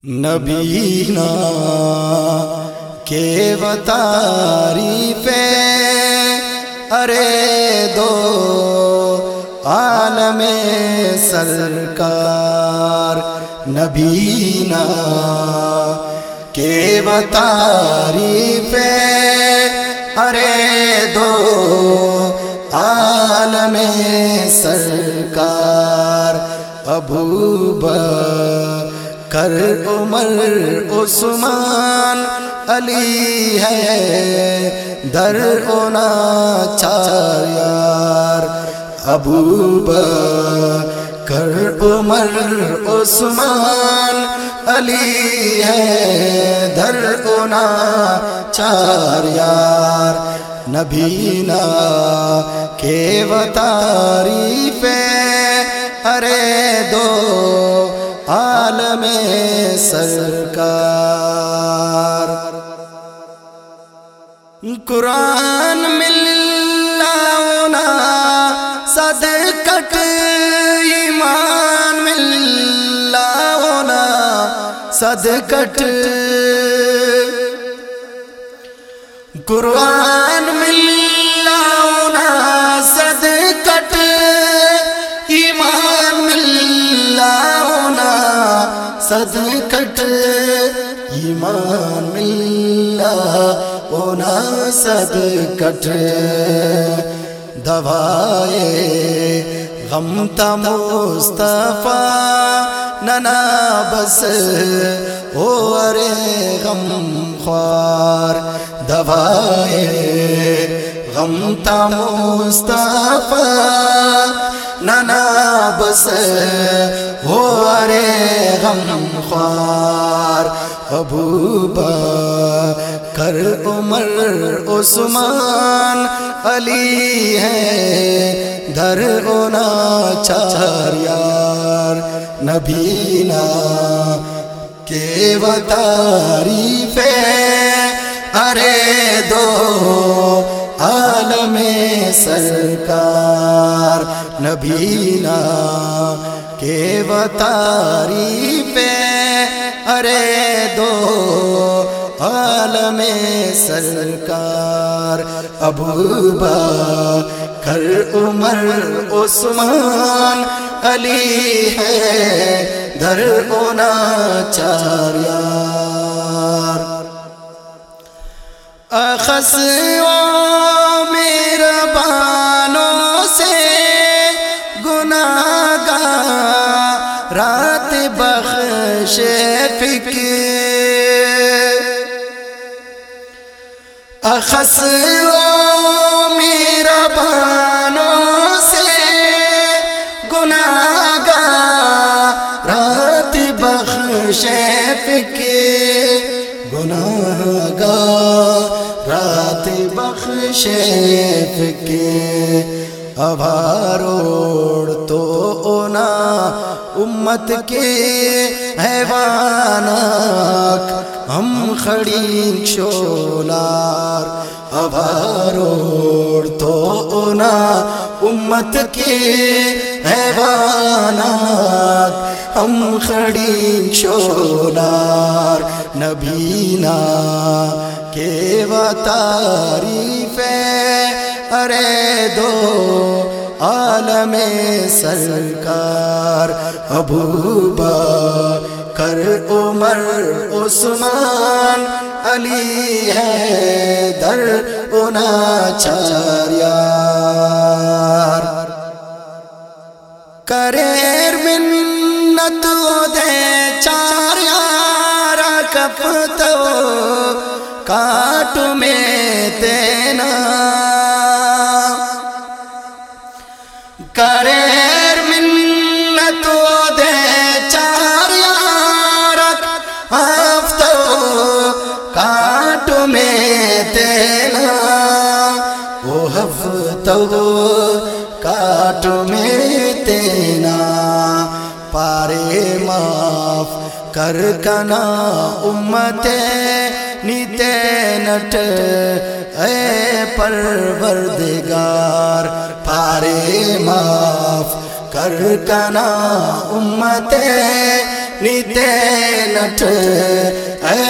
نبینا کے و تعریفیں ارے دو عالم سرکار نبینا کے و تعریفیں ارے دو عالم سرکار ابو بکر عمر عثمان علی ہے در چار یار ابو بکر عمر عثمان علی ہے در چار یار نبینا کے و تعریفیں ارے دو عالم سرکار قرآن ملاونا صدقت ایمان ملاونا صدقت قرآن ملاونا صدقت ایمان ملاونا صدقت ایمان ملاونا صدقت دوائے غم تا مصطفیٰ ننا بس او ارے غم خوار دوائے غم تا مصطفیٰ ننا بس ہو ارے غم خوار ابو بکر عمر عثمان علی ہے در چار یار نبینا کے و تعریفیں ارے دو عالم سرکار نبینا کے و تعریفیں ارے دو عالم سرکار ابو بکر عمر عثمان علی ہے در چار یار اخذ و مہربانوں سے گناہگار رات بخش فکر اخذ و مہربانوں سے گناہگار رات بخش فکر گناہگار رات بخش فکر ابھاروڑ تو اونا امت کے حیوانات ہم خڑی شولار ابھاروڑ تو اونا امت کے حیوانات ہم خڑی شولار نبینا کے و تعریفیں ارے دو عالم سرکار ابو بکر عمر عثمان علی ہے در چار یار کریر منت دے چار یار کفتو کاٹ میں تینا کریر منت دے چار یار کفتو کاٹ میں تینا وہ ہفتو کاٹ میں تینا پارے معاف کر کنا امت نیتے نٹ اے پروردگار پارے معاف کر کنا امت نیتے نٹ اے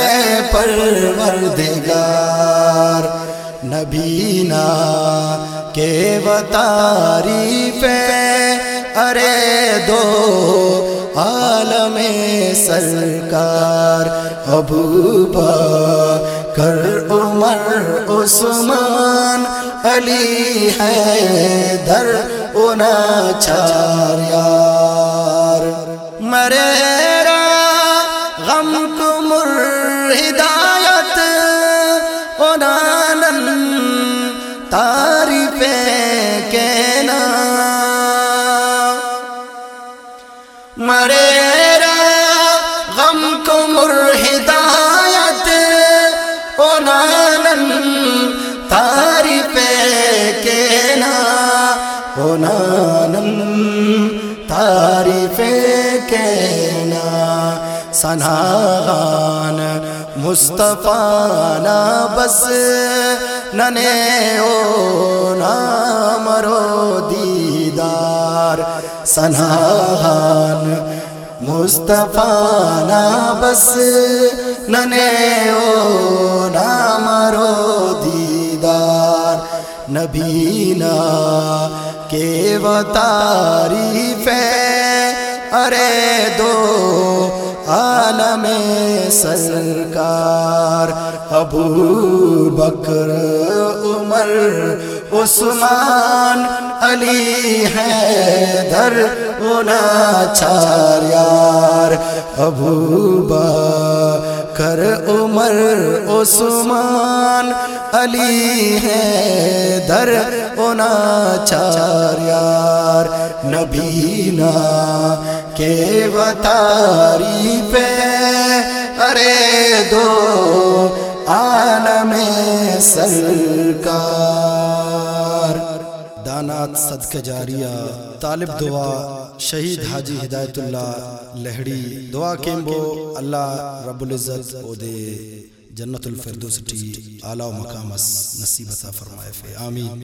پروردگار نبینا کے و تعریف ارے دو عالم سرکار ابو بکر عمر عثمان علی حیدر اناچار یار مریرا غم کمر ہدایت انانن تعریف کہنا مریرا غم کمر ہدایت انانن تعریف کہنا انانن تعریف کہنا سناغان مصطفیٰ نا بس ننے او نامرو دیدار سناغان مصطفیٰ نا بس ننے او نامرو دیدار نبینا کے و تعریف ارے دو عالم سرکار ابو بکر عمر عثمان علی حیدر اناچار یار ابو بکر عمر عثمان علی حیدر اناچار یار نبینا کے و تعریف ارے دو عالم سرکار دانات صدقہ جاریہ طالب دعا شہید حاجی ہدایت اللہ لہڑی دعا کیمبو اللہ رب العزت او دے جنت الفردوس ٹی اعلیٰ مقامس نصیب عطا فرمائے آمین.